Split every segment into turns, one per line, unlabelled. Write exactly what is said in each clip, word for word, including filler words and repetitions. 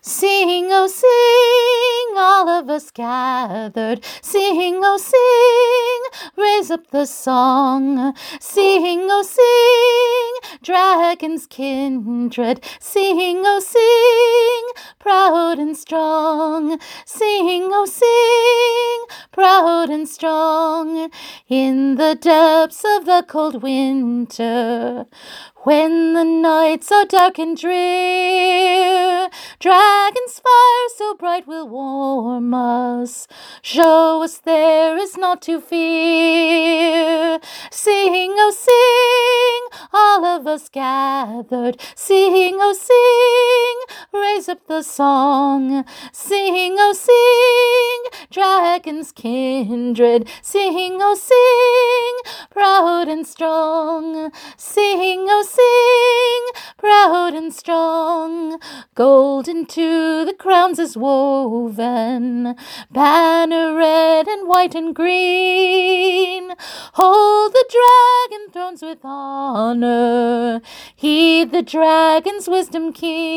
Sing, oh sing, all of us gathered. Sing, oh sing, raise up the song. Sing, oh sing, dragons kindred. Sing, oh sing, proud and strong. Sing, oh sing, proud and strong. In the depths of the cold winter, when the nights are dark and drear, dragon's fire so bright will warm us. Show us there is naught to fear. Sing, oh sing, all of us gathered. Sing, oh sing, raise up the song. Sing, oh sing, dragons kindred. Sing, oh sing, proud and strong. Sing, oh sing, proud and strong. Golden to the crowns is woven, banner red and white and green. Hold the dragon thrones with honor, heed the dragon's wisdom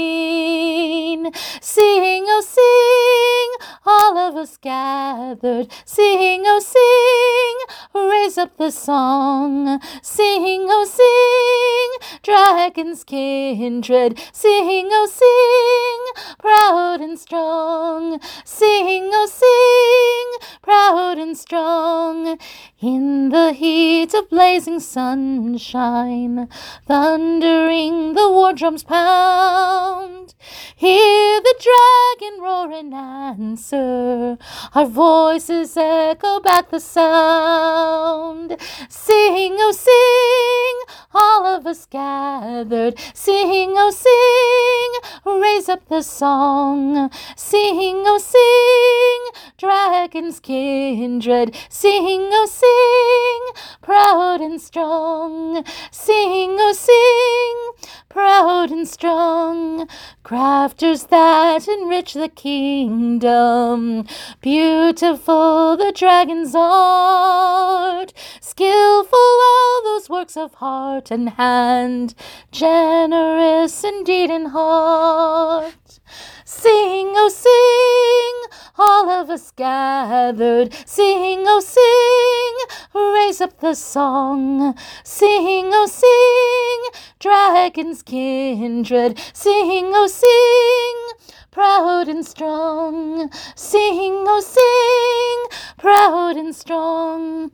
keen. Sing, oh sing, all of us gathered. Sing, oh sing, raise up the song. Sing, oh sing, dragons kindred. Sing, oh sing, proud and strong. Sing, oh sing, proud and strong. In the heat of blazing sunshine, thundering the war drums pound. Hear the dragon roar in answer, our voices echo back the sound. Sing, oh sing, all of us gathered. Sing, oh sing, raise up the song. Sing, oh sing, dragons kindred. Sing, oh sing, proud and strong. Sing, oh sing, proud and strong. Crafters that enrich the kingdom, beautiful the dragon's art. Skillful all those works of heart and hand, generous indeed in heart. Sing, oh sing, all of us gathered. Sing, oh sing, raise up the song. Sing, oh sing, dragons kindred. Sing, oh sing, proud and strong. Sing, oh sing, proud and strong.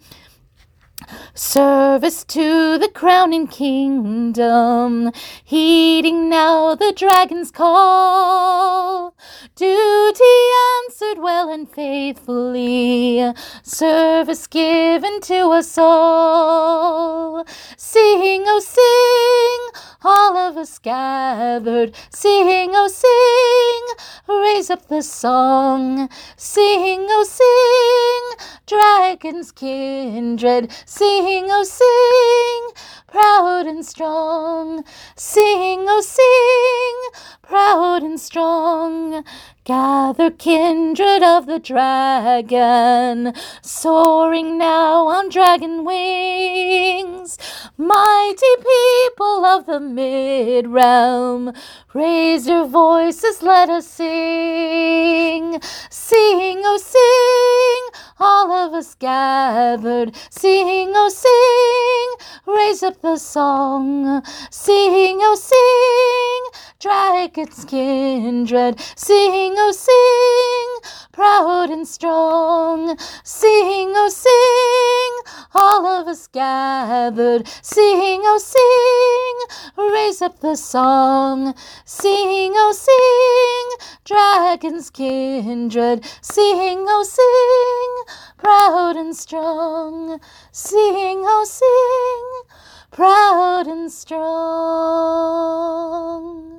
Service to the crowning kingdom, heeding now the dragon's call. Duty answered well and faithfully, service given to us all. Sing, oh sing, all of us gathered. Sing, oh sing, raise up the song. Sing, oh sing, dragons kindred. Sing, oh sing, proud and strong. Sing, oh sing, proud and strong. Gather kindred of the dragon, soaring now on dragon wings. Mighty people of the mid-realm, raise your voices, let us sing. Sing, oh sing, all of us gathered. Sing, oh sing, raise up the song. Sing, oh sing, dragons kindred. Sing, oh sing, proud and strong. Sing, oh sing, all of us gathered. Sing, oh sing, raise up the song. Sing, oh sing, dragons kindred. Sing, oh sing, proud and strong. Sing, oh sing, proud and strong.